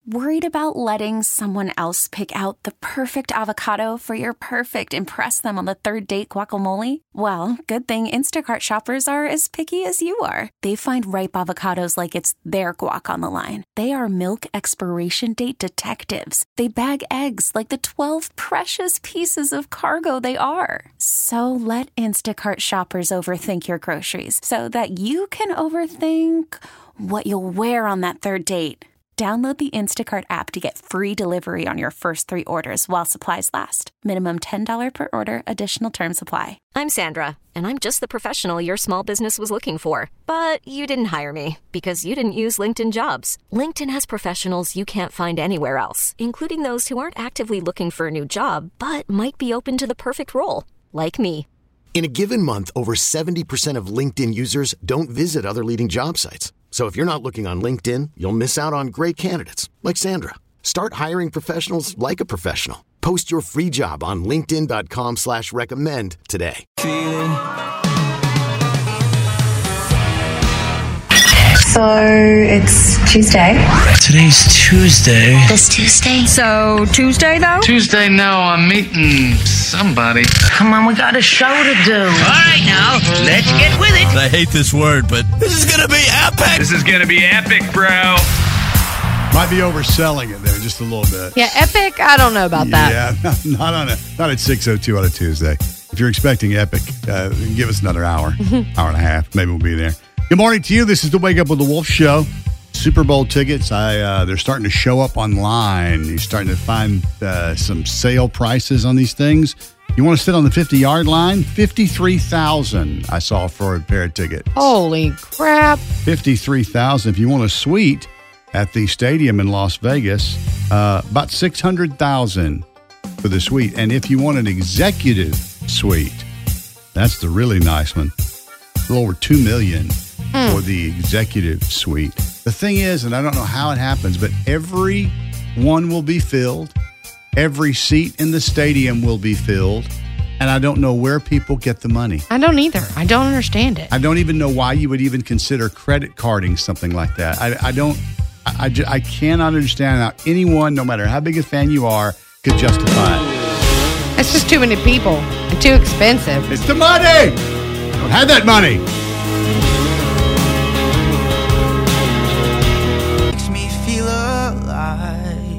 Worried about letting someone else pick out the perfect avocado for your perfect impress them on the third date guacamole? Well, good thing Instacart shoppers are as picky as you are. They find ripe avocados like it's their guac on the line. They are milk expiration date detectives. They bag eggs like the 12 precious pieces of cargo they are. So let Instacart shoppers overthink your groceries so that you can overthink what you'll wear on that third date. Download the Instacart app to get free delivery on your first 3 orders while supplies last. Minimum $10 per order. Additional terms apply. I'm Sandra, and I'm just the professional your small business was looking for. But you didn't hire me because you didn't use LinkedIn Jobs. LinkedIn has professionals you can't find anywhere else, including those who aren't actively looking for a new job, but might be open to the perfect role, like me. In a given month, over 70% of LinkedIn users don't visit other leading job sites. So if you're not looking on LinkedIn, you'll miss out on great candidates like Sandra. Start hiring professionals like a professional. Post your free job on linkedin.com/recommend today. So it's Tuesday. Today's Tuesday. This Tuesday. So Tuesday though? Tuesday, no, I'm meeting somebody. Come on, we got a show to do. All right, now, let's get with it. I hate this word, but this is going to be epic. This is going to be epic, bro. Might be overselling it there just a little bit. Yeah, epic, I don't know about that. Yeah, not at 6:02 on a Tuesday. If you're expecting epic, give us another hour, hour and a half. Maybe we'll be there. Good morning to you. This is the Wake Up with the Wolf Show. Super Bowl tickets, they're starting to show up online. You're starting to find some sale prices on these things. You want to sit on the 50-yard line? $53,000 I saw for a pair of tickets. Holy crap. $53,000. If you want a suite at the stadium in Las Vegas, about $600,000 for the suite. And if you want an executive suite, that's the really nice one. A little over $2 million for the executive suite. The thing is, and I don't know how it happens, but every one will be filled. Every seat in the stadium will be filled. And I don't know where people get the money. I don't either. I don't understand it. I don't even know why you would even consider credit carding something like that. I cannot understand how anyone, no matter how big a fan you are, could justify it. It's just too many people and too expensive. It's the money! Don't have that money. Makes me feel alive.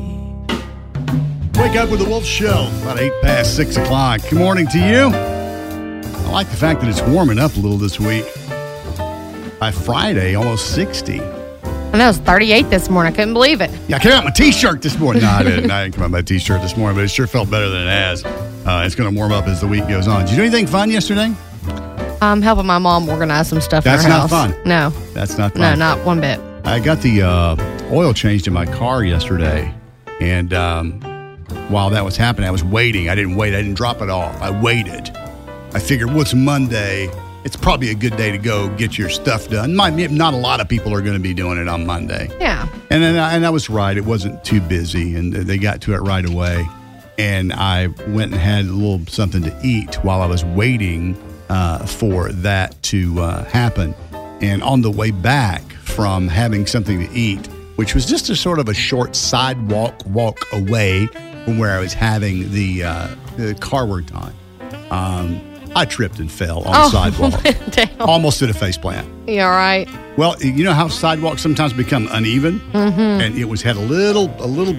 Wake Up with the Wolf Show, about 6 o'clock. Good morning to you. I like the fact that it's warming up a little this week. By Friday, almost 60. And that was 38 this morning. I couldn't believe it. Yeah, I came out in my T-shirt this morning. No, I didn't. I didn't come out in my T-shirt this morning, but it sure felt better than it has. It's going to warm up as the week goes on. Did you do anything fun yesterday? I'm helping my mom organize some stuff in her house. That's not fun. No. That's not fun. No, not one bit. I got the oil changed in my car yesterday, and while that was happening, I was waiting. I didn't wait. I didn't drop it off. I waited. I figured, well, it's Monday. It's probably a good day to go get your stuff done. Not a lot of people are going to be doing it on Monday. Yeah. And I was right. It wasn't too busy, and they got to it right away. And I went and had a little something to eat while I was waiting for that to happen. And on the way back from having something to eat, which was just a sort of a short walk away from where I was having the car worked on, I tripped and fell on the sidewalk. Damn. Almost did a faceplant. You all right? Well, you know how sidewalks sometimes become uneven? Mm-hmm. And it had a little,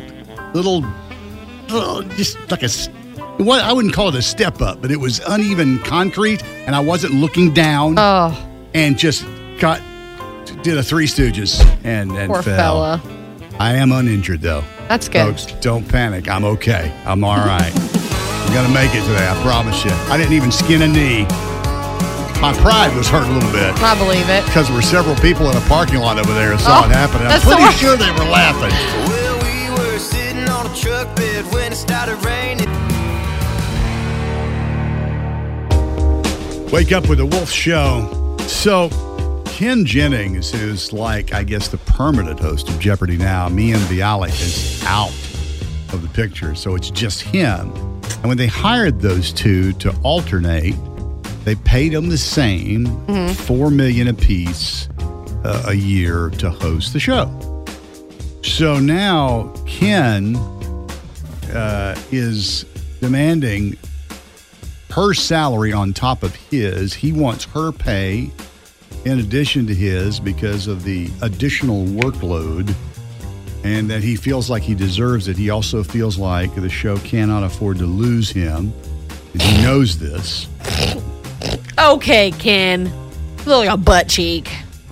just like I wouldn't call it a step up, but it was uneven concrete, and I wasn't looking down. Oh. And just did a Three Stooges and Poor fell. Fella. I am uninjured, though. That's good. Folks, don't panic. I'm okay. I'm all right. I'm going to make it today, I promise you. I didn't even skin a knee. My pride was hurt a little bit. I believe it. Because there were several people in a parking lot over there who saw it happen. I'm pretty sure they were laughing. Well, we were sitting on a truck bed when it started raining. Wake Up with the Wolf Show. So, Ken Jennings, who's like, I guess, the permanent host of Jeopardy now, Mia Bialik is out of the picture. So it's just him. And when they hired those two to alternate, they paid them the same, $4 million apiece a year to host the show. So now Ken is demanding her salary on top of his. He wants her pay in addition to his because of the additional workload, and that he feels like he deserves it. He also feels like the show cannot afford to lose him, and he knows this. Okay, Ken. You look like a butt cheek.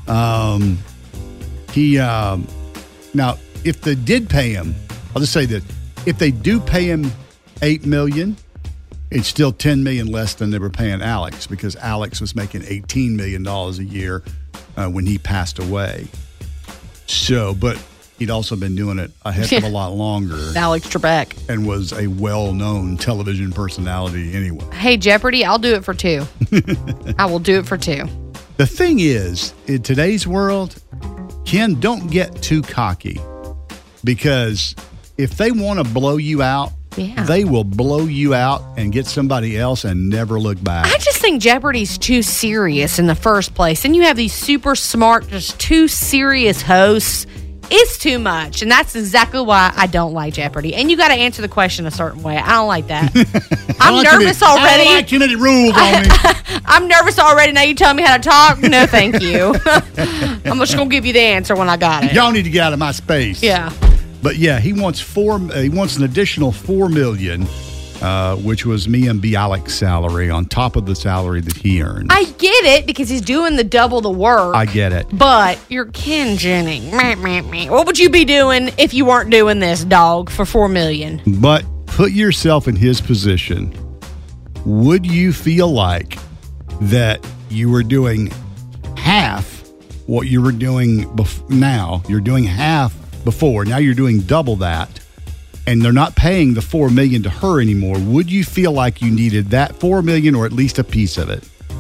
Now, if they did pay him, I'll just say that if they do pay him $8 million, it's still $10 million less than they were paying Alex, because Alex was making $18 million a year when he passed away. So, but he'd also been doing it a heck of a lot longer. Alex Trebek. And was a well-known television personality anyway. Hey, Jeopardy, I'll do it for $2. I will do it for $2. The thing is, in today's world, Ken, don't get too cocky, because if they want to blow you out, they will blow you out and get somebody else and never look back. I just think Jeopardy's too serious in the first place. And you have these super smart, just too serious hosts. It's too much. And that's exactly why I don't like Jeopardy. And you got to answer the question a certain way. I don't like that. I'm nervous already. I don't like too many rules on me. I'm nervous already. Now you tell me how to talk? No, thank you. I'm just going to give you the answer when I got it. Y'all need to get out of my space. Yeah. But yeah, he wants an additional $4 million, which was Mia Bialik's salary on top of the salary that he earned. I get it, because he's doing the double the work. I get it. But you're Ken Jennings. What would you be doing if you weren't doing this, dog, for $4 million? But put yourself in his position. Would you feel like that you were doing half what you were doing now? You're doing half before. Now you're doing double that, and they're not paying the $4 million to her anymore. Would you feel like you needed that $4 million or at least a piece of it?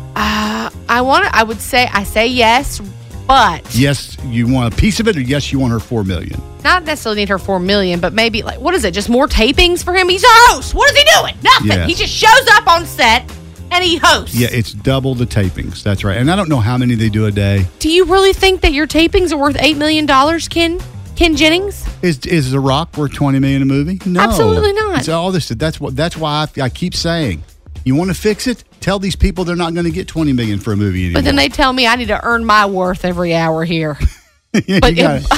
I say yes, but yes, you want a piece of it, or yes, you want her $4 million? Not necessarily need her $4 million, but maybe what is it? Just more tapings for him? He's a host. What is he doing? Nothing. Yes. He just shows up on set and he hosts. Yeah, it's double the tapings. That's right. And I don't know how many they do a day. Do you really think that your tapings are worth $8 million, Ken Jennings? Is The Rock worth $20 million a movie? No, absolutely not. It's all this. That's why I keep saying, you want to fix it? Tell these people they're not going to get $20 million for a movie anymore. But then they tell me I need to earn my worth every hour here. But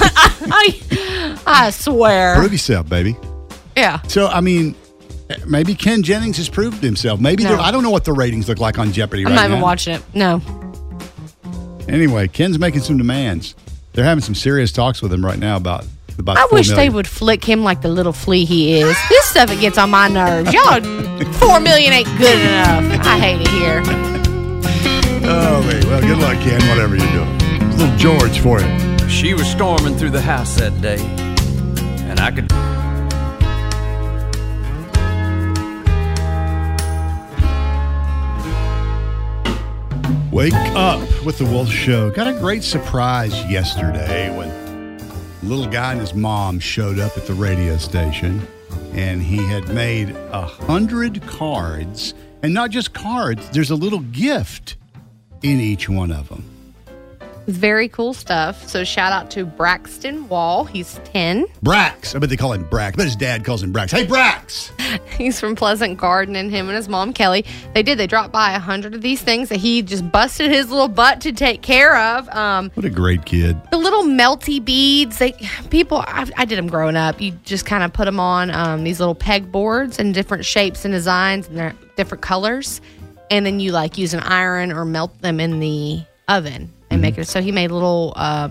I swear, prove yourself, baby. Yeah. So I mean, maybe Ken Jennings has proved himself. Maybe I don't know what the ratings look like on Jeopardy right now. I'm not even watching it. No. Anyway, Ken's making some demands. They're having some serious talks with him right now about I wish they would flick him like the little flea he is. This stuff, it gets on my nerves. Y'all, $4 million ain't good enough. I hate it here. Oh, man. Well, good luck, Ken, whatever you're doing. Little George for you. She was storming through the house that day, and I could... Wake up with the Wolf Show. Got a great surprise yesterday when a little guy and his mom showed up at the radio station, and he had made 100 cards, and not just cards, there's a little gift in each one of them. Very cool stuff. So shout out to Braxton Wall. He's 10. Brax. I bet they call him Brax. But his dad calls him Brax. Hey, Brax! He's from Pleasant Garden, and him and his mom, Kelly, they dropped by 100 of these things that he just busted his little butt to take care of. What a great kid. The little melty beads. I did them growing up. You just kind of put them on these little peg boards in different shapes and designs, and they're different colors. And then you use an iron or melt them in the oven. And make it. So he made little,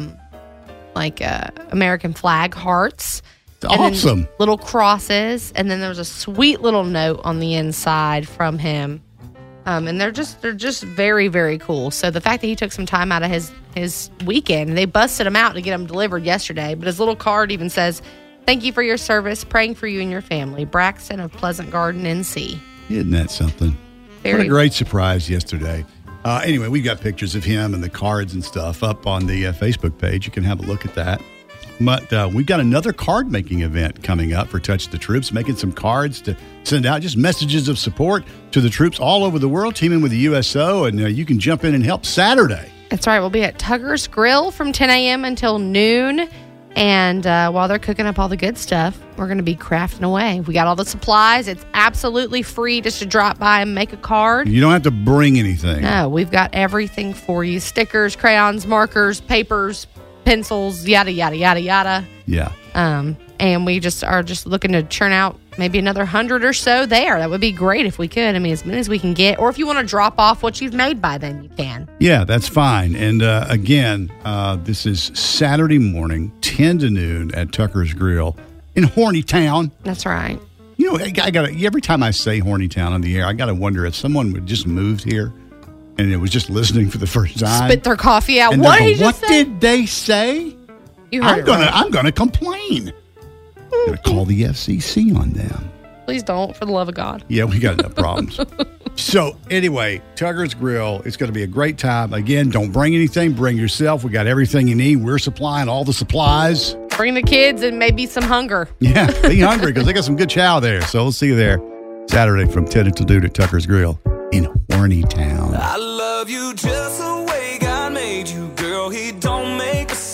American flag hearts. Awesome. Little crosses, and then there was a sweet little note on the inside from him. And they're just very, very cool. So the fact that he took some time out of his weekend, they busted him out to get them delivered yesterday. But his little card even says, "Thank you for your service. Praying for you and your family. Braxton of Pleasant Garden, NC." Isn't that something? What a great surprise yesterday. Anyway, we've got pictures of him and the cards and stuff up on the Facebook page. You can have a look at that. But we've got another card-making event coming up for Touch the Troops, making some cards to send out, just messages of support to the troops all over the world, teaming with the USO, and you can jump in and help Saturday. That's right. We'll be at Tugger's Grill from 10 a.m. until noon. And while they're cooking up all the good stuff, we're going to be crafting away. We got all the supplies. It's absolutely free just to drop by and make a card. You don't have to bring anything. No, we've got everything for you. Stickers, crayons, markers, papers, pencils, yada, yada, yada, yada. Yeah. And we are looking to churn out maybe another 100 or so there. That would be great if we could. I mean, as many as we can get. Or if you want to drop off what you've made by then, you can. Yeah, that's fine. And again, this is Saturday morning, 10 to noon at Tucker's Grill in Hornytown. That's right. You know, every time I say Hornytown on the air, I got to wonder if someone would just moved here and it was just listening for the first time. Spit their coffee out. And What go, did he just say? What did they say? You heard it right. I'm gonna complain. I'm gonna call the FCC on them. Please don't, for the love of God. Yeah, we got enough problems. So anyway, Tucker's Grill. It's going to be a great time. Again, don't bring anything. Bring yourself. We got everything you need. We're supplying all the supplies. Bring the kids and maybe some hunger. Yeah, be hungry because they got some good chow there. So we'll see you there Saturday from 10 to 2 at Tucker's Grill in Hornytown. I love you just the way God made you, girl. He don't make a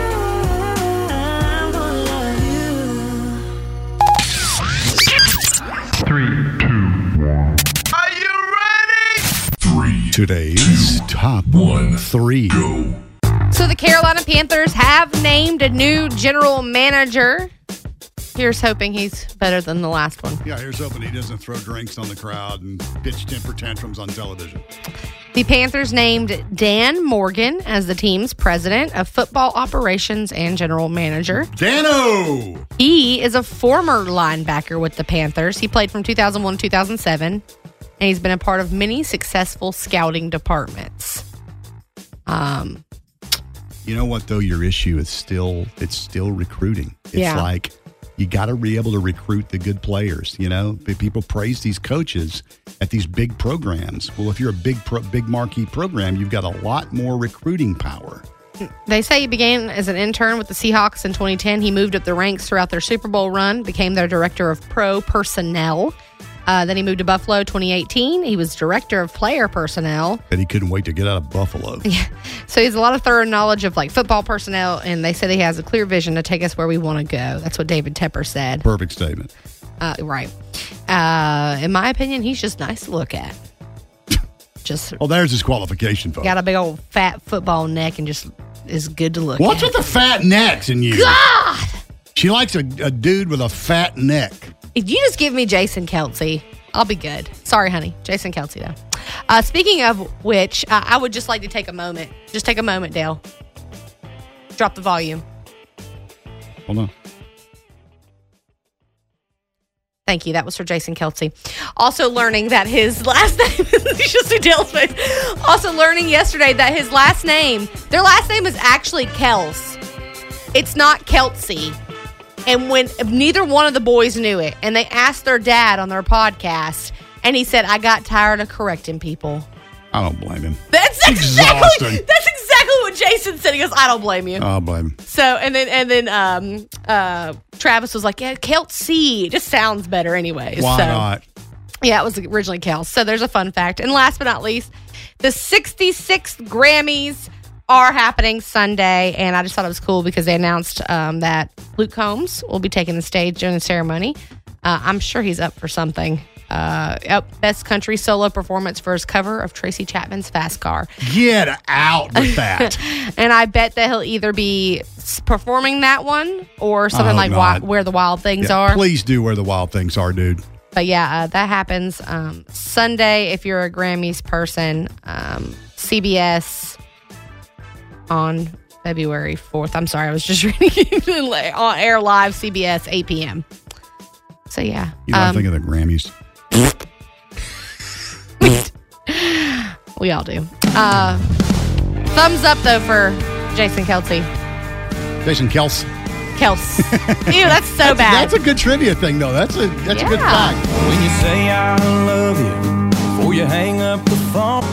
Today's top 3. So the Carolina Panthers have named a new general manager. Here's hoping he's better than the last one. Yeah, here's hoping he doesn't throw drinks on the crowd and pitch temper tantrums on television. The Panthers named Dan Morgan as the team's president of football operations and general manager. Dano! He is a former linebacker with the Panthers. He played from 2001 to 2007, and he's been a part of many successful scouting departments. You know what, though? Your issue is still recruiting. It's like you got to be able to recruit the good players. You know, people praise these coaches at these big programs. Well, if you're a big marquee program, you've got a lot more recruiting power. They say he began as an intern with the Seahawks in 2010. He moved up the ranks throughout their Super Bowl run, became their director of pro personnel. Then he moved to Buffalo 2018. He was director of player personnel. And he couldn't wait to get out of Buffalo. Yeah. So he has a lot of thorough knowledge of like football personnel, and they said he has a clear vision to take us where we want to go. That's what David Tepper said. Perfect statement. Right. In my opinion, he's just nice to look at. Well, there's his qualification, folks. Got a big old fat football neck and just is good to look at. What's with the fat necks in you? God! She likes a dude with a fat neck. If you just give me Jason Kelce, I'll be good. Sorry, honey. Jason Kelce, though. Speaking of which, I would just like to take a moment. Just take a moment, Dale. Drop the volume. Hold on. Thank you. That was for Jason Kelce. Also learning that his last name is just a Dale's face. Also learning yesterday that their last name is actually Kels. It's not Kelce. And when neither one of the boys knew it, and they asked their dad on their podcast, and he said, I got tired of correcting people. I don't blame him. That's exactly what Jason said. He goes, I don't blame you. I don't blame him. So, and then Travis was like, yeah, Kelce. It just sounds better anyways. Why not? Yeah, it was originally Kels. So there's a fun fact. And last but not least, the 66th Grammys are happening Sunday, and I just thought it was cool because they announced that Luke Combs will be taking the stage during the ceremony. I'm sure he's up for something. Best country solo performance for his cover of Tracy Chapman's Fast Car. Get out with that. And I bet that he'll either be performing that one or something like Where the Wild Things Are. Please do Where the Wild Things Are, dude. But yeah, that happens Sunday if you're a Grammys person. CBS on February 4th. I'm sorry, I was just reading on air live, CBS, 8 p.m. So yeah. You know, I think of the Grammys. We all do. Thumbs up, though, for Jason Kelce. Jason Kels. Ew, that's so bad. That's a good trivia thing, though. That's a good fact. When you say I love you before you hang up the phone.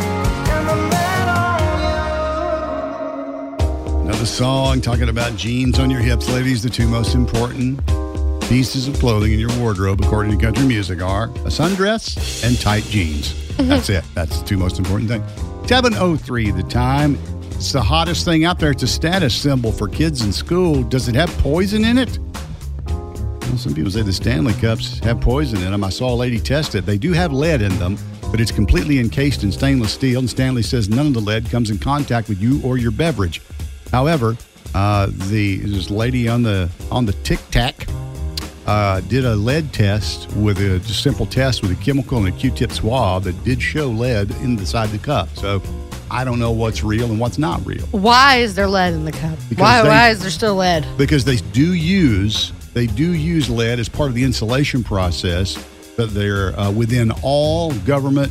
Another song talking about jeans on your hips, ladies. The two most important pieces of clothing in your wardrobe, according to country music, are a sundress and tight jeans. That's it. That's the two most important things. 7:03 the time. It's the hottest thing out there. It's a status symbol for kids in school. Does it have poison in it? Well, some people say the Stanley Cups have poison in them. I saw a lady test it. They do have lead in them, but it's completely encased in stainless steel, and Stanley says none of the lead comes in contact with you or your beverage. However, this lady on the Tic Tac did a lead test with a just simple test with a chemical and a Q-tip swab that did show lead inside the cup. So I don't know what's real and what's not real. Why is there lead in the cup? Why is there still lead? Because they do use lead as part of the insulation process, but they're within all government,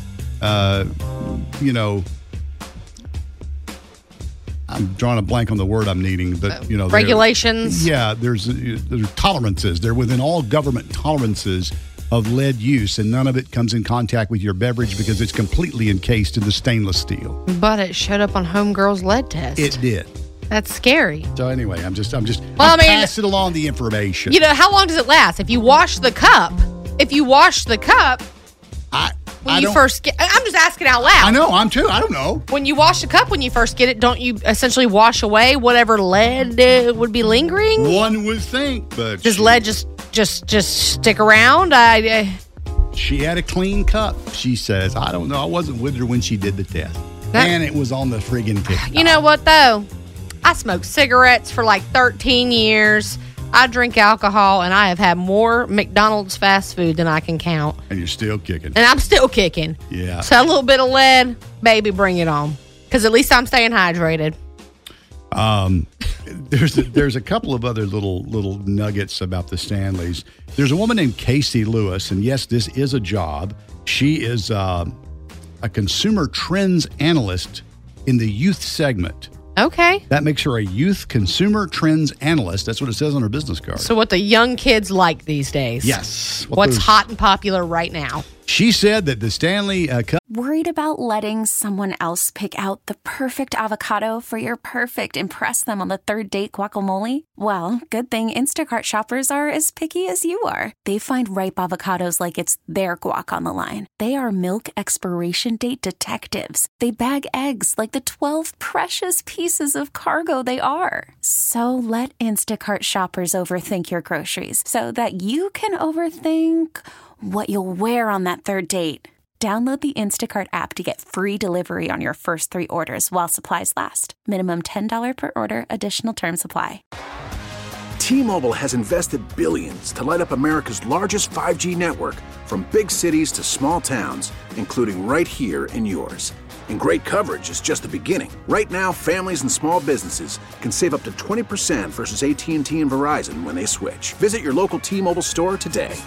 I'm drawing a blank on the word I'm needing, but regulations. Yeah, there's tolerances. They're within all government tolerances of lead use, and none of it comes in contact with your beverage because it's completely encased in the stainless steel. But it showed up on Homegirl's lead test. It did. That's scary. So anyway, I'm passing along the information. How long does it last? If you wash the cup, I'm just asking out loud. I know, I'm too. I don't know. When you wash the cup when you first get it, don't you essentially wash away whatever lead would be lingering? One would think, but does lead just stick around? She had a clean cup, she says. I don't know. I wasn't with her when she did the test. And it was on the friggin' TikTok. You know what, though? I smoked cigarettes for like 13 years. I drink alcohol, and I have had more McDonald's fast food than I can count. And you're still kicking. And I'm still kicking. Yeah. So a little bit of lead, baby, bring it on. Because at least I'm staying hydrated. There's a couple of other little nuggets about the Stanleys. There's a woman named Casey Lewis, and yes, this is a job. She is a consumer trends analyst in the youth segment. Okay. That makes her a youth consumer trends analyst. That's what it says on her business card. So what the young kids like these days. Yes. What's hot and popular right now. She said that the Stanley Cup. Worried about letting someone else pick out the perfect avocado for your perfect impress them on the third date guacamole? Well, good thing Instacart shoppers are as picky as you are. They find ripe avocados like it's their guac on the line. They are milk expiration date detectives. They bag eggs like the 12 precious pieces of cargo they are. So let Instacart shoppers overthink your groceries so that you can overthink what you'll wear on that third date. Download the Instacart app to get free delivery on your first 3 orders while supplies last. Minimum $10 per order. Additional terms apply. T-Mobile has invested billions to light up America's largest 5G network, from big cities to small towns, including right here in yours. And great coverage is just the beginning. Right now, families and small businesses can save up to 20% versus AT&T and Verizon when they switch. Visit your local T-Mobile store today.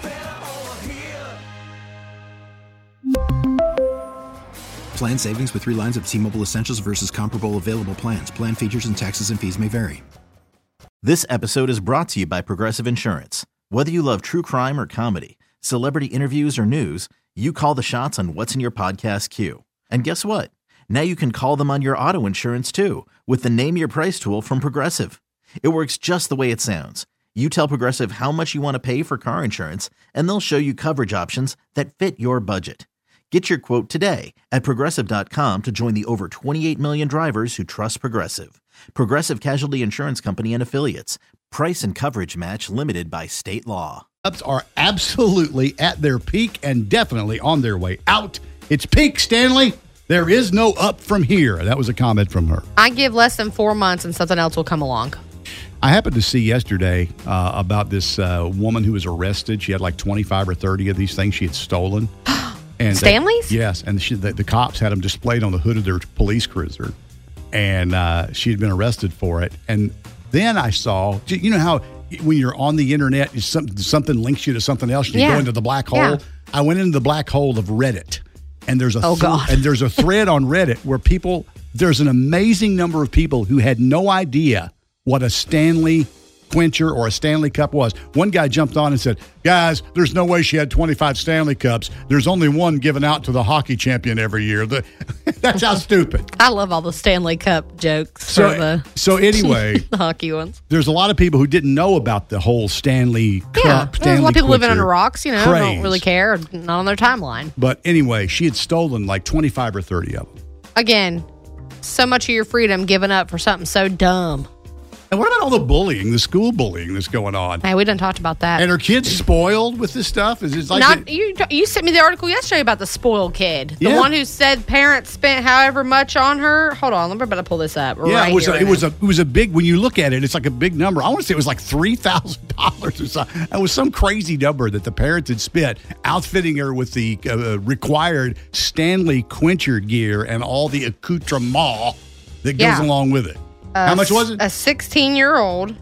Plan savings with 3 lines of T-Mobile Essentials versus comparable available plans. Plan features and taxes and fees may vary. This episode is brought to you by Progressive Insurance. Whether you love true crime or comedy, celebrity interviews or news, you call the shots on what's in your podcast queue. And guess what? Now you can call them on your auto insurance too with the Name Your Price tool from Progressive. It works just the way it sounds. You tell Progressive how much you want to pay for car insurance, and they'll show you coverage options that fit your budget. Get your quote today at Progressive.com to join the over 28 million drivers who trust Progressive. Progressive Casualty Insurance Company and Affiliates. Price and coverage match limited by state law. Ups are absolutely at their peak and definitely on their way out. It's peak, Stanley. There is no up from here. That was a comment from her. I give less than 4 months and something else will come along. I happened to see yesterday about this woman who was arrested. She had like 25 or 30 of these things she had stolen. And Stanley's? Yes, and the cops had them displayed on the hood of their police cruiser, and she had been arrested for it. And then I saw, you know how when you're on the internet, something links you to something else, you go into the black hole? Yeah. I went into the black hole of Reddit, and there's a thread on Reddit where there's an amazing number of people who had no idea what a Stanley quencher or a Stanley Cup was. One guy jumped on and said, guys, there's no way she had 25 Stanley Cups. There's only one given out to the hockey champion every year. That's how stupid. I love all the Stanley Cup jokes. So anyway, the hockey ones. There's a lot of people who didn't know about the whole Stanley Cup. There's a lot of people living under rocks, craze. Don't really care, not on their timeline. But anyway, she had stolen like 25 or 30 of them. Again, so much of your freedom given up for something so dumb. And what about all the bullying, the school bullying that's going on? Hey, we done talked about that. And are kids spoiled with this stuff? Is it like you sent me the article yesterday about the spoiled kid, the Yeah. one who said parents spent however much on her. Hold on, I'm about to pull this up. Yeah, right here. it was a big. When you look at it, it's like a big number. I want to say it was like $3,000 or something. It was some crazy number that the parents had spent outfitting her with the required Stanley Quencher gear and all the accoutrement that goes along with it. How much was it? A 16-year-old.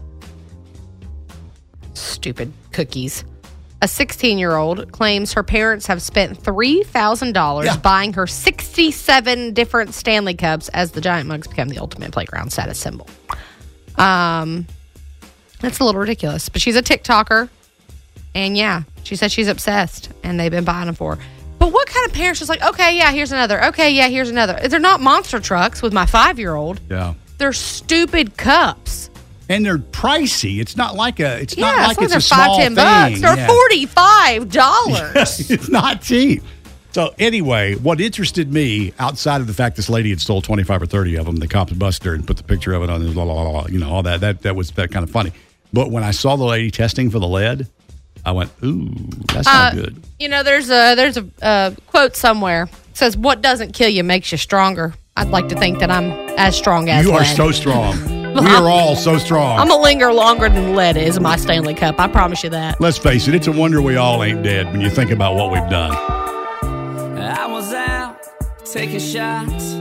Stupid cookies. A 16-year-old claims her parents have spent $3,000 buying her 67 different Stanley Cups as the Giant mugs become the ultimate playground status symbol. That's a little ridiculous, but she's a TikToker, and yeah, she said she's obsessed, and they've been buying them for her. But what kind of parents just like, okay, yeah, here's another. Okay, yeah, here's another. They're not monster trucks with my 5-year-old. Yeah. They're stupid cups. And they're pricey. It's not like it's Yeah, not like it's a they're small $5-10 bucks. thing. They're Yeah. $45. It's not cheap. So anyway, what interested me outside of the fact this lady had stole 25 or 30 of them, the cops busted her and put the picture of it on, all that was that kind of funny. But when I saw the lady testing for the lead, I went, ooh, that's not good. There's a quote somewhere. It says, "What doesn't kill you makes you stronger." I'd like to think that I'm as strong as You are lead. so strong. We are all so strong. I'm going to linger longer than lead is in my Stanley Cup. I promise you that. Let's face it, it's a wonder we all ain't dead when you think about what we've done. I was out taking shots.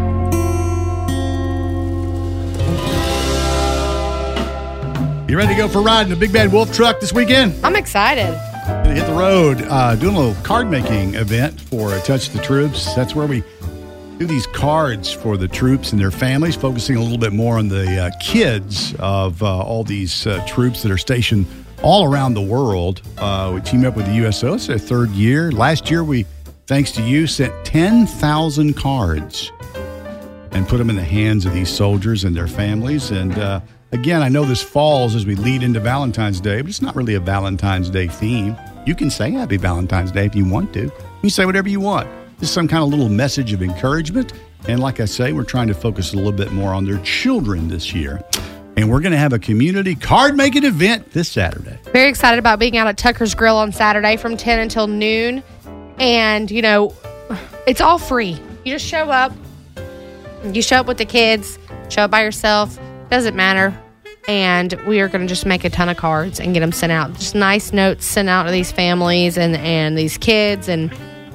You ready to go for a ride in the Big Bad Wolf truck this weekend? I'm excited. Gonna hit the road, doing a little card making event for Touch the Troops. That's where we do these cards for the troops and their families, focusing a little bit more on the kids of all these troops that are stationed all around the world. We team up with the USO. It's their third year. Last year, we, thanks to you, sent 10,000 cards and put them in the hands of these soldiers and their families. And again, I know this falls as we lead into Valentine's Day, but it's not really a Valentine's Day theme. You can say Happy Valentine's Day if you want to. You can say whatever you want. Just some kind of little message of encouragement. And like I say, we're trying to focus a little bit more on their children this year. And we're going to have a community card-making event this Saturday. Very excited about being out at Tucker's Grill on Saturday from 10 until noon. And, it's all free. You just show up. You show up with the kids. Show up by yourself. Doesn't matter. And we are going to just make a ton of cards and get them sent out. Just nice notes sent out to these families and these kids. And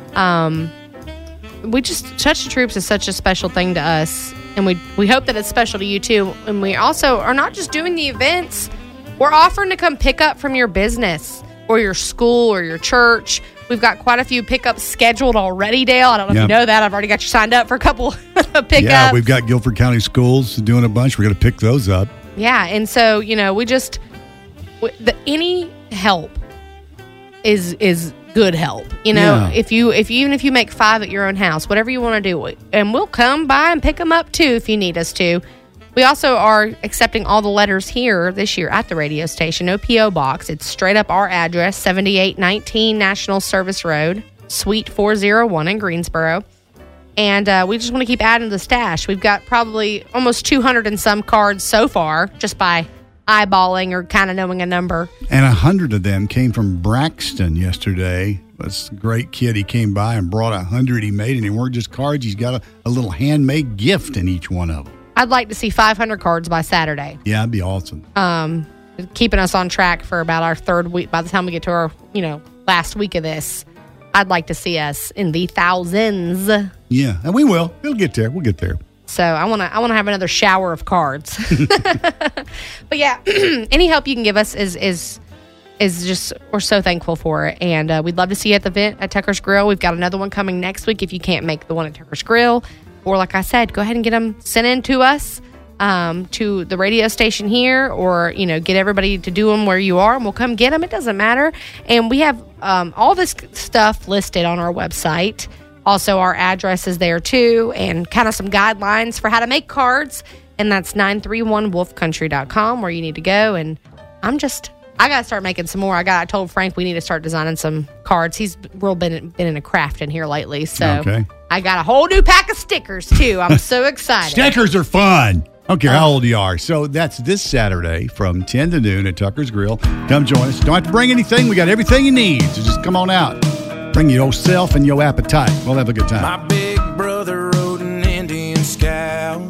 we just, Touch the Troops is such a special thing to us. And we hope that it's special to you too. And we also are not just doing the events. We're offering to come pick up from your business or your school or your church. We've got quite a few pickups scheduled already, Dale. I don't know if you know that. I've already got you signed up for a couple pickups. Yeah, we've got Guilford County Schools doing a bunch. We're going to pick those up. Yeah, and so, we just, any help is good help. If you make 5 at your own house, whatever you want to do, and we'll come by and pick them up too if you need us to. We also are accepting all the letters here this year at the radio station. No P.O. box. It's straight up our address, 7819 National Service Road, Suite 401 in Greensboro. And we just want to keep adding to the stash. We've got probably almost 200 and some cards so far, just by eyeballing or kind of knowing a number. And 100 of them came from Braxton yesterday. That's a great kid. He came by and brought 100 he made, and they weren't just cards. He's got a little handmade gift in each one of them. I'd like to see 500 cards by Saturday. Yeah, that'd be awesome. Keeping us on track for about our third week. By the time we get to our, last week of this, I'd like to see us in the thousands. Yeah, and we will. We'll get there. We'll get there. So I want to have another shower of cards. But yeah, any help you can give us is just, we're so thankful for it. And we'd love to see you at the event at Tucker's Grill. We've got another one coming next week if you can't make the one at Tucker's Grill. Or like I said, go ahead and get them sent in to us, to the radio station here, or, get everybody to do them where you are, and we'll come get them. It doesn't matter. And we have all this stuff listed on our website. Also, our address is there, too, and kind of some guidelines for how to make cards. And that's 931wolfcountry.com where you need to go. And I'm just I got to start making some more. I told Frank we need to start designing some cards. He's been in a craft in here lately. So I got a whole new pack of stickers, too. I'm so excited. Stickers are fun. I don't care how old you are. So that's this Saturday from 10 to noon at Tucker's Grill. Come join us. Don't have to bring anything. We got everything you need. So just come on out. Bring yourself and your appetite. We'll have a good time. My big brother rode an Indian Scout.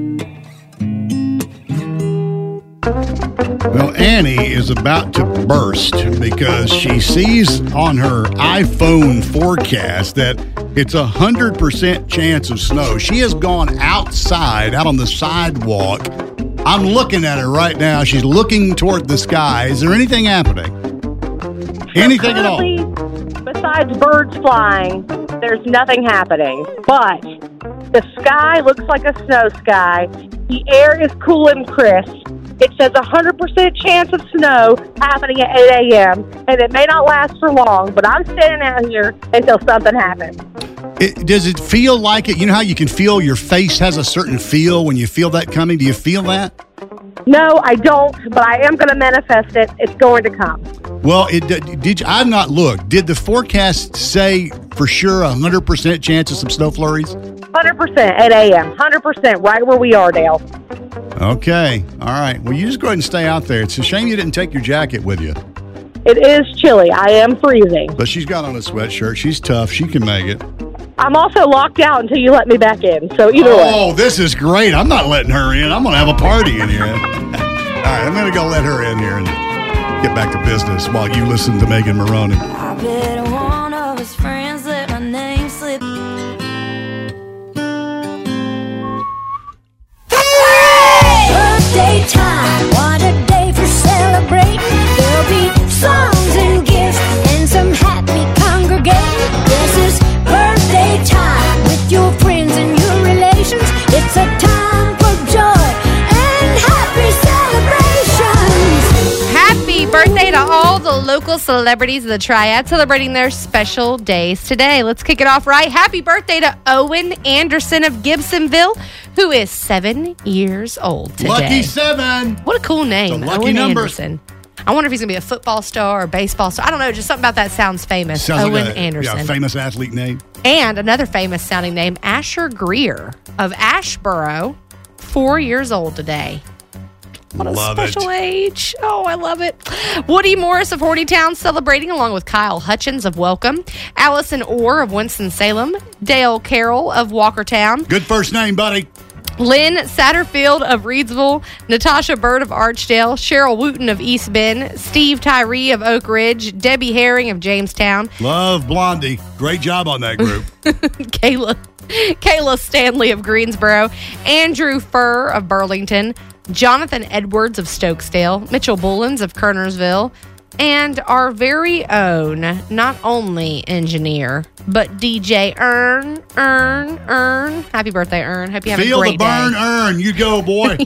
Well, Annie is about to burst because she sees on her iPhone forecast that it's 100% chance of snow. She has gone outside, out on the sidewalk. I'm looking at her right now. She's looking toward the sky. Is there anything happening? Anything at all? Besides birds flying, there's nothing happening. But the sky looks like a snow sky. The air is cool and crisp. It says 100% chance of snow happening at 8 a.m., and it may not last for long, but I'm standing out here until something happens. Does it feel like it? You know how you can feel your face has a certain feel when you feel that coming? Do you feel that? No, I don't, but I am going to manifest it. It's going to come. Well, I've not looked. Did the forecast say for sure 100% chance of some snow flurries? 100% at a.m. 100% right where we are, Dale. Okay. All right. Well, you just go ahead and stay out there. It's a shame you didn't take your jacket with you. It is chilly. I am freezing. But she's got on a sweatshirt. She's tough. She can make it. I'm also locked out until you let me back in. So either way. Oh, this is great. I'm not letting her in. I'm going to have a party in here. All right. I'm going to go let her in here and get back to business while you listen to Megan Maroney. I bet one of his friends let my name slip. Birthday time, what a day for celebrating. There'll be songs and gifts and some happy congregating. This is birthday time with your friends and your relations. It's a time for joy and happy celebrations. Happy birthday to all the local celebrities of the Triad celebrating their special days today. Let's kick it off right. Happy birthday to Owen Anderson of Gibsonville, who is 7 years old today. Lucky 7. What a cool name, lucky Owen number. Anderson. I wonder if he's going to be a football star or a baseball star. I don't know, just something about that sounds famous. Sounds Owen like Anderson. Yeah, famous athlete name. And another famous sounding name, Asher Greer of Ashboro, 4 years old today. What a special age. Oh, I love it. Woody Morris of Hornytown celebrating along with Kyle Hutchins of Welcome, Allison Orr of Winston-Salem, Dale Carroll of Walkertown. Good first name, buddy. Lynn Satterfield of Reedsville, Natasha Bird of Archdale, Cheryl Wooten of East Bend, Steve Tyree of Oak Ridge, Debbie Herring of Jamestown. Love Blondie. Great job on that group. Kayla Stanley of Greensboro, Andrew Furr of Burlington, Jonathan Edwards of Stokesdale, Mitchell Bullens of Kernersville, and our very own, not only engineer, but DJ Ern. Happy birthday, Ern. Hope you have a great day. Feel the burn, Ern. You go, boy.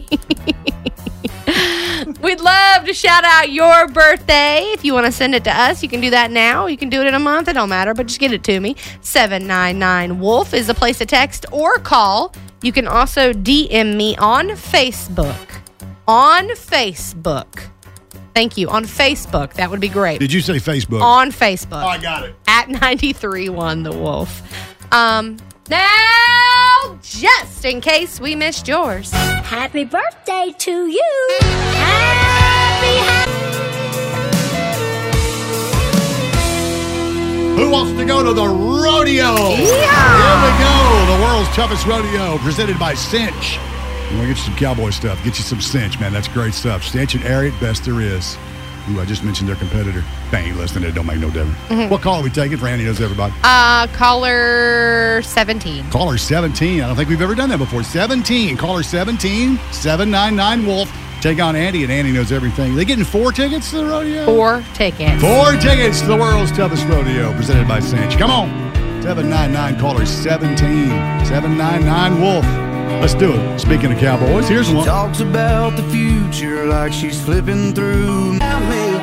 We'd love to shout out your birthday. If you want to send it to us, you can do that now. You can do it in a month. It don't matter, but just get it to me. 799-WOLF is the place to text or call. You can also DM me on Facebook. Thank you. On Facebook. That would be great. Did you say Facebook? On Facebook. Oh, I got it. At 93.1 The Wolf. Now, just in case we missed yours. Happy birthday to you. Happy. Who wants to go to the rodeo? Yeah. Here we go. The world's toughest rodeo presented by Cinch. You want to get you some cowboy stuff. Get you some Cinch, man. That's great stuff. Cinch and Ariat, best there is. Ooh, I just mentioned their competitor. They ain't listening. It don't make no difference. Mm-hmm. What call are we taking? Randy knows everybody. Caller 17. Caller 17. I don't think we've ever done that before. 17. Caller 17. 799-WOLF. Take on Andy, and Andy knows everything. They getting 4 tickets to the rodeo? 4 tickets. 4 tickets to the world's toughest rodeo presented by Cinch. Come on. 799 caller 17. 799-WOLF. Let's do it. Speaking of cowboys, here's one. Talks about the future like she's flipping through my mail.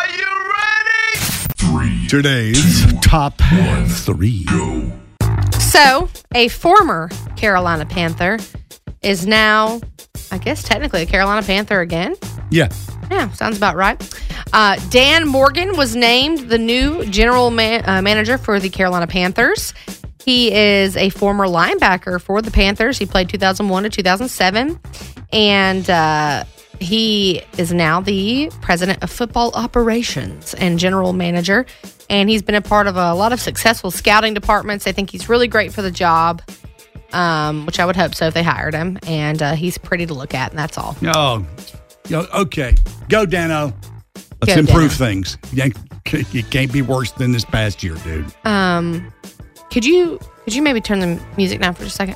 Today's top 3. So, a former Carolina Panther is now, I guess, technically a Carolina Panther again. Yeah. Yeah, sounds about right. Dan Morgan was named the new general manager for the Carolina Panthers. He is a former linebacker for the Panthers. He played 2001 to 2007. And he is now the president of football operations and general manager. And he's been a part of a lot of successful scouting departments. I think he's really great for the job, which I would hope so if they hired him. And he's pretty to look at, and that's all. Oh, okay. Go, Dano. Let's improve things. It can't be worse than this past year, dude. Could you maybe turn the music down for just a second?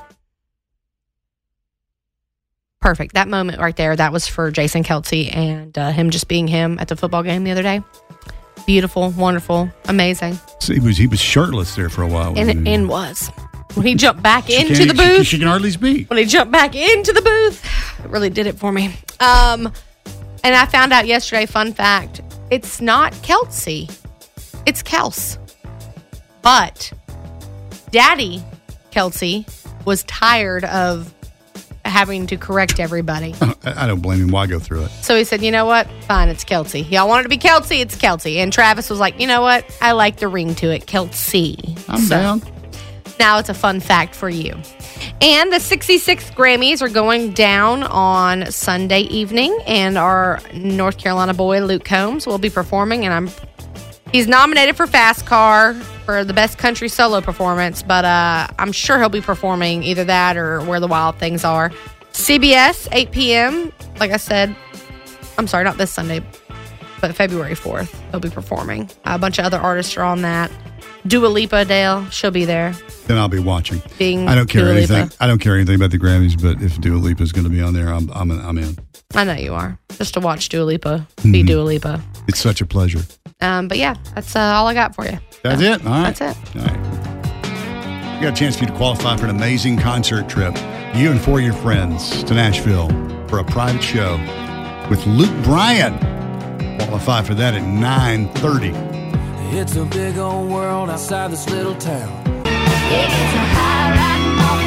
Perfect. That moment right there, that was for Jason Kelce and him just being him at the football game the other day. Beautiful, wonderful, amazing. So he was shirtless there for a while. And was. When he jumped back into the booth. She can hardly speak. When he jumped back into the booth, it really did it for me. And I found out yesterday, fun fact, it's not Kelce. It's Kels. But Daddy Kelce was tired of having to correct everybody. I don't blame him. Why go through it? So he said, you know what? Fine, it's Kelce. Y'all want it to be Kelce? It's Kelce. And Travis was like, you know what? I like the ring to it. Kelce. I'm down. Now it's a fun fact for you. And the 66th Grammys are going down on Sunday evening. And our North Carolina boy, Luke Combs, will be performing. And he's nominated for Fast Car for the best country solo performance, but I'm sure he'll be performing either that or Where the Wild Things Are. CBS, 8 p.m. Like I said, I'm sorry, not this Sunday, but February 4th, he'll be performing. A bunch of other artists are on that. Dua Lipa, Dale, she'll be there. Then I'll be watching. I don't care anything. I don't care anything about the Grammys, but if Dua Lipa is going to be on there, I'm in. I know you are. Just to watch Dua Lipa be Dua Lipa. It's such a pleasure. But yeah, that's all I got for you. That's it? All right. That's it. All right. We got a chance for you to qualify for an amazing concert trip. You and 4 of your friends to Nashville for a private show with Luke Bryan. Qualify for that at 9:30. It's a big old world outside this little town. It gets a high riding off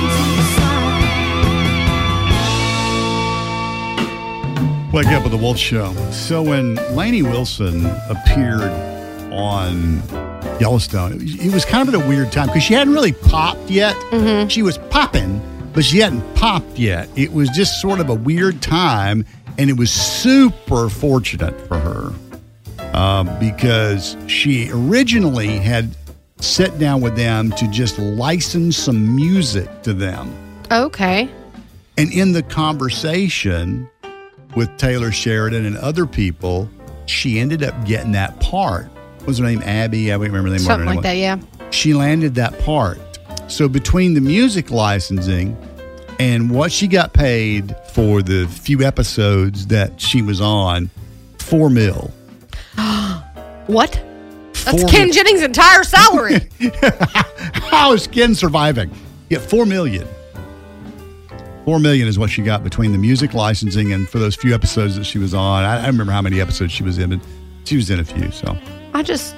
into the sun. Wake up with the Wolf Show. So when Lainey Wilson appeared on Yellowstone, it was kind of at a weird time because she hadn't really popped yet. Mm-hmm. She was popping, but she hadn't popped yet. It was just sort of a weird time, and it was super fortunate for her because she originally had sat down with them to just license some music to them. Okay. And in the conversation with Taylor Sheridan and other people, she ended up getting that part. What was her name? Abby? I don't remember the name. Something like that, yeah. She landed that part. So between the music licensing and what she got paid for the few episodes that she was on, $4 million. What? That's Ken Jennings' entire salary. How is Ken surviving? Yeah, $4 million. $4 million is what she got between the music licensing and for those few episodes that she was on. I don't remember how many episodes she was in, but she was in a few. So I just,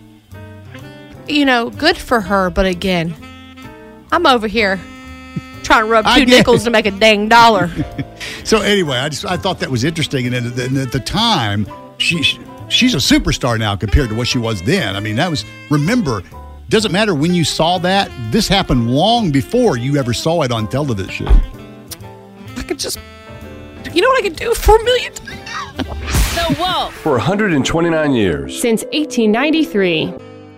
good for her. But again, I'm over here trying to rub two nickels to make a dang dollar. So anyway, I thought that was interesting. And at the time, she's a superstar now compared to what she was then. I mean, remember, doesn't matter when you saw that. This happened long before you ever saw it on television. I could just, you know what I could do? $4 million. The Wolf. For 129 years. Since 1893.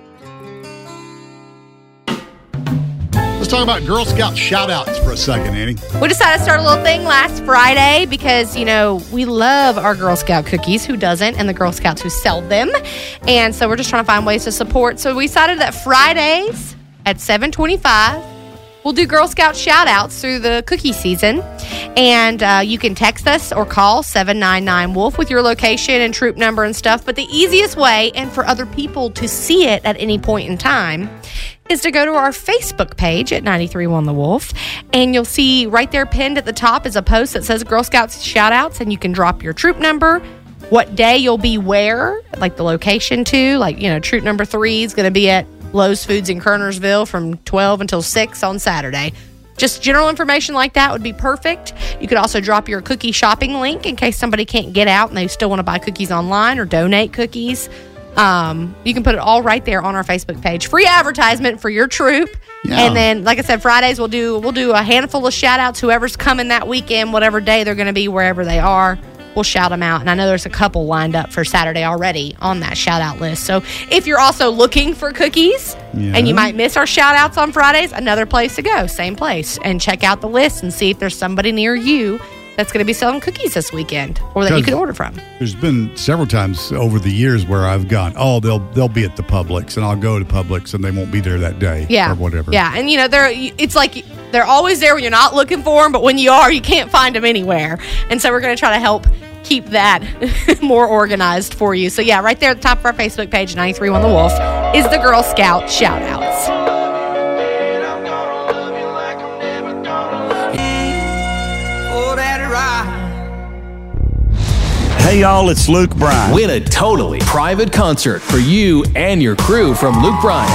Let's talk about Girl Scout shout-outs for a second, Annie. We decided to start a little thing last Friday because, we love our Girl Scout cookies. Who doesn't? And the Girl Scouts who sell them. And so we're just trying to find ways to support. So we decided that Fridays at 7:25, we'll do Girl Scout shout-outs through the cookie season. And you can text us or call 799-WOLF with your location and troop number and stuff. But the easiest way, and for other people to see it at any point in time, is to go to our Facebook page at 93.1 The Wolf. And you'll see right there pinned at the top is a post that says Girl Scouts shout-outs. And you can drop your troop number, what day you'll be where, like the location too. Like, troop number 3 is going to be at Lowe's Foods in Kernersville from 12 until 6 on Saturday. Just general information like that would be perfect. You could also drop your cookie shopping link in case somebody can't get out and they still want to buy cookies online or donate cookies. You can put it all right there on our Facebook page. Free advertisement for your troop. Yeah. And then, like I said, Fridays we'll do a handful of shout-outs. Whoever's coming that weekend, whatever day they're going to be, wherever they are, we'll shout them out. And I know there's a couple lined up for Saturday already on that shout-out list. So if you're also looking for cookies and you might miss our shout-outs on Fridays, another place to go, same place. And check out the list and see if there's somebody near you that's going to be selling cookies this weekend or that you can order from. There's been several times over the years where I've gone, they'll be at the Publix, and I'll go to Publix and they won't be there that day or whatever. Yeah, and it's like they're always there when you're not looking for them, but when you are, you can't find them anywhere. And so we're going to try to help keep that more organized for you. So yeah, right there at the top of our Facebook page, 93.1 The Wolf, is the Girl Scout shout-outs. Hey y'all, it's Luke Bryan. Win a totally private concert for you and your crew from Luke Bryan.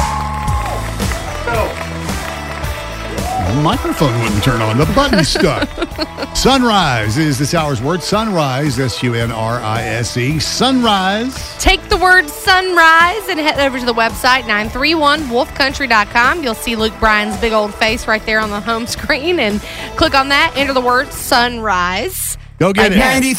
The microphone wouldn't turn on. The button's stuck. Sunrise is this hour's word. Sunrise, S-U-N-R-I-S-E. Sunrise. Take the word sunrise and head over to the website, 931wolfcountry.com. You'll see Luke Bryan's big old face right there on the home screen. And click on that. Enter the word sunrise. Go get it.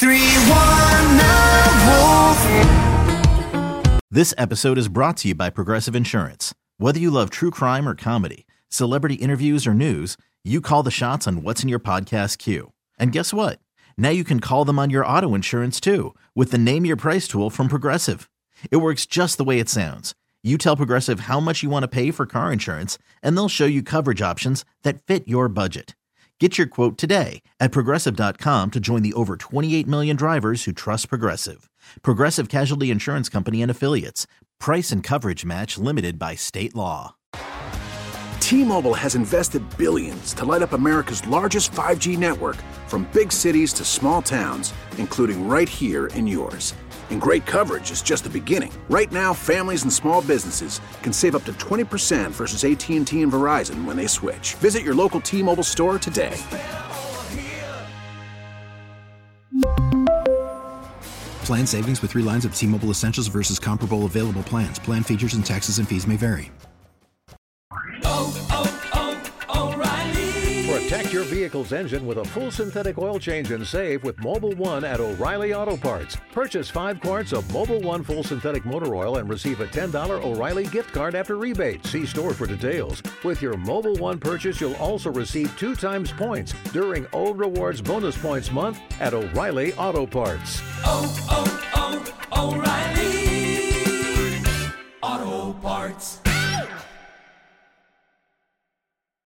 93.1 The Wolf. This episode is brought to you by Progressive Insurance. Whether you love true crime or comedy, celebrity interviews or news, you call the shots on what's in your podcast queue. And guess what? Now you can call them on your auto insurance too with the Name Your Price tool from Progressive. It works just the way it sounds. You tell Progressive how much you want to pay for car insurance, and they'll show you coverage options that fit your budget. Get your quote today at Progressive.com to join the over 28 million drivers who trust Progressive. Progressive Casualty Insurance Company and Affiliates. Price and coverage match limited by state law. T-Mobile has invested billions to light up America's largest 5G network, from big cities to small towns, including right here in yours. And great coverage is just the beginning. Right now, families and small businesses can save up to 20% versus AT&T and Verizon when they switch. Visit your local T-Mobile store today. Plan savings with 3 lines of T-Mobile Essentials versus comparable available plans. Plan features and taxes and fees may vary. Protect your vehicle's engine with a full synthetic oil change and save with Mobil 1 at O'Reilly Auto Parts. Purchase 5 quarts of Mobil 1 full synthetic motor oil and receive a $10 O'Reilly gift card after rebate. See store for details. With your Mobil 1 purchase, you'll also receive 2 times points during O Rewards Bonus Points Month at O'Reilly Auto Parts. O'Reilly Auto Parts.